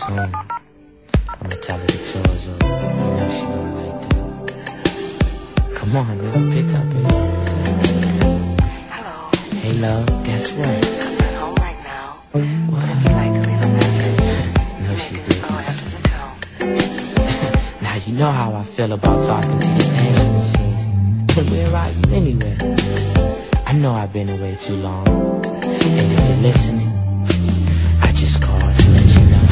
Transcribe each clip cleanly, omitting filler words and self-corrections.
soon. I'ma tell her the chores over. You know she gonna like that. Come on, man, pick up, baby. Hello. Hey, love, guess what? I'm not home right now. What? Would you like to leave a message? No, she didn't. Oh, after the tone. Now you know how I feel about talking to these answering machines. Where are you anyway? I know I've been away too long. And if you're listening, I just called to let you know.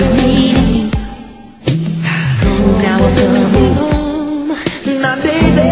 Now I'm coming home, my baby.